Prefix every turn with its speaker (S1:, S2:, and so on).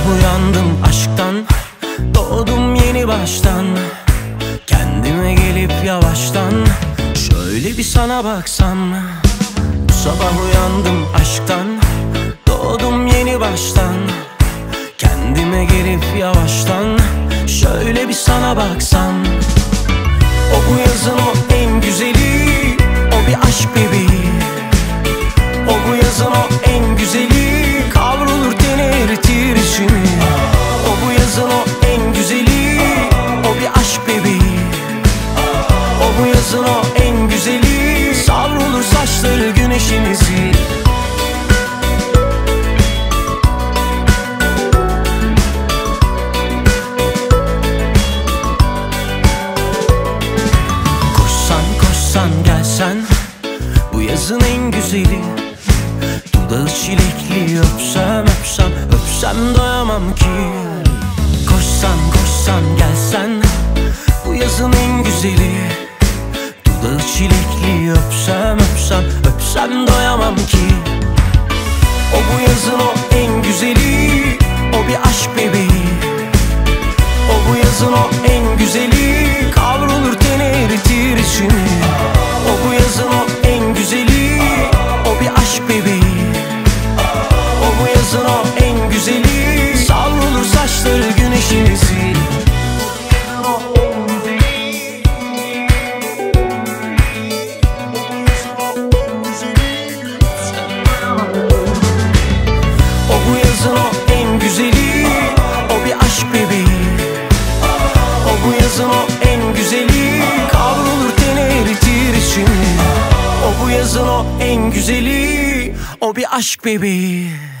S1: uyandım aşktan, doğdum yeni baştan. Kendime gelip yavaştan şöyle bir sana baksam. Bu sabah uyandım aşktan, doğdum yeni baştan. Kendime gelip yavaştan şöyle bir sana baksam. O bu yazın o en güzeli, o bir aşk bebeği. O bu yazın o en güzeli, kavrulur teni eritir içimi. O bu yazın o en güzeli, o bir aşk bebeği. O bu yazın o en güzeli, savrulur saçları güneşimizi. Koşsan koşsan gelsen, bu yazın en güzeli. Dudağı çilekli, öpsem öpsem öpsem doyamam ki. Koşsan koşsan gelsen, bu yazın en güzeli. Dudağı çilekli, öpsem öpsem öpsem doyamam ki. O bu yazın o en güzeli, o bir aşk bebeği. O bu yazın o en güzeli, kavrulur teni eritir içimi. O bu yazın o en güzeli, o bir aşk bebeği. O bu yazın o en güzeli, savrulur saçları güneşimizi. O bu yazın o en güzeli, o bir aşk bebeği. O bu yazın o en güzeli, kavrulur teni eritir içimi. O bu yazın o en güzeli, o bir aşk bebeği.